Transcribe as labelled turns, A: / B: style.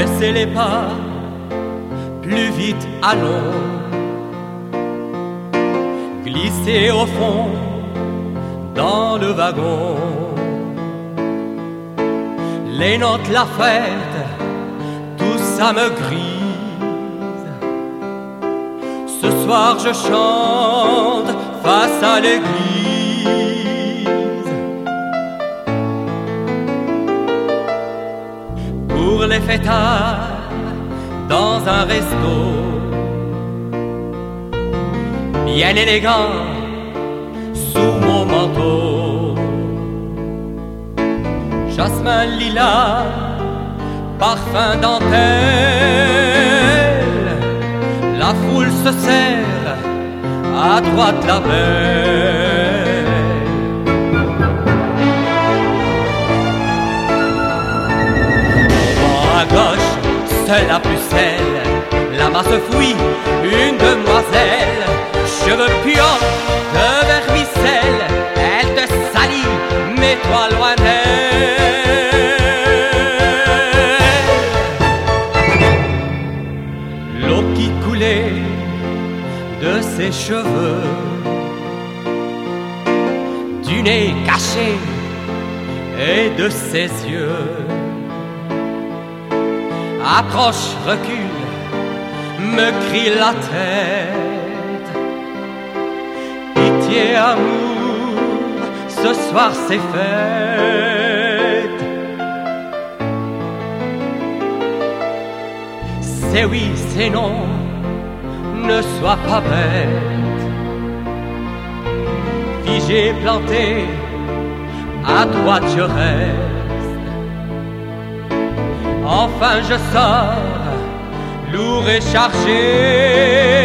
A: Baissez les pas, plus vite allons. Glissez au fond, dans le wagon. Les notes, la fête, tout ça me grise. Ce soir je chante face à l'église. Pour les fêtards, dans un resto bien élégant, sous mon manteau, jasmin lilas, parfum dentelle, la foule se serre, à droite la belle. À gauche, seule la pucelle, la masse fouille, une demoiselle, cheveux puants de vermicelle, elle te salit, mets-toi loin d'elle. L'eau qui coulait de ses cheveux, du nez caché et de ses yeux. Approche, recule, me crie la tête. Pitié, amour, ce soir c'est fête. C'est oui, c'est non, ne sois pas bête. Figé, planté, à droite je reste. Enfin je sors, lourd et chargé.